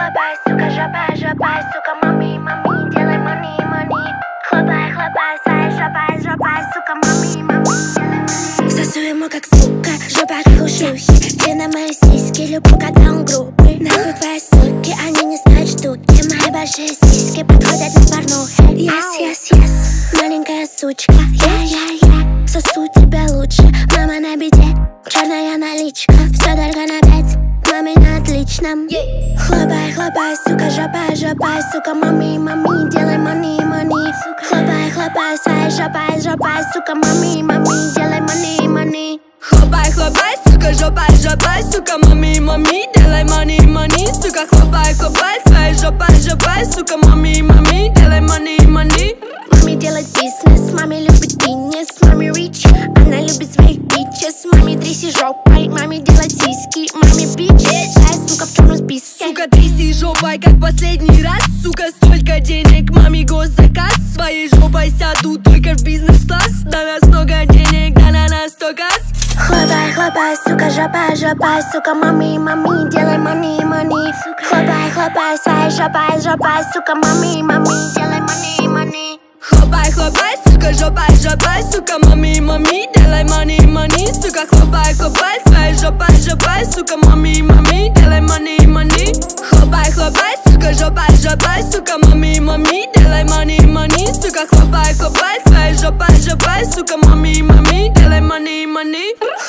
хлопай, сука, жопа, жопа, сука, мами, мами, делай мани, мани. Хлопай, хлопай, своей жопой, жопой, сука, мами, мами, делай мани. Сосу ему как сука, жопа как у шлюхи. Ты на мои сиськи, люблю, когда он грубый. Нахуй твои суки, они не знают штуки. Мои большие сиськи подходят на порнухе. Yes, yes, yes, маленькая сучка. Я сосу тебя лучше. Мама на беде, черная наличка. Все только на 5, маме на отличном. Хлопай, хлопай, сука, жопа, жопа, сука, мами, мами, делай мани, мани. Хлопай, хлопай, своей жопой, жопой, сука, мами, мами, делай мани, мани. Хлопай, хлопай, сука, жопой, жопой, сука, мами, мами, делай мани, мани. Сука, хлопай, хлопай, своей жопой, жопой, сука, мами, мами, делай мани, мани. Маме делает бизнес, маме любит фитнес, маме рич, она любит своих бичес. Маме тряси жопой, маме делать сиськи, маме бичес. Сука в черном списке. Сука, тряси жопой, как последний раз. Сука, столько денег, маме госзаказ. Своей жопой сяду только в бизнес-класс. На нас много денег, да на нас только газ. Хлопай, хлопай, сука, жопа, жопа, сука, мами, мами, делай мани, мани. Хлопай, хлопай, своей жопой, жопой, сука, мами, мами, делай мани, мани. Хлопай, хлопай, сука, жопой, жопой, сука, мами, мами, делай мани, мани. Сука, хлопай, хлопай, своей жопой, жопой, сука, мами, мами, делай мани, мани. Хлопай, хлопай, сука, жопой, жопой, сука, мами, мами, делай мани, мани. Сука, хлопай, хлопай, своей жопой, жопой, сука, мами, мами, делай мани, мани.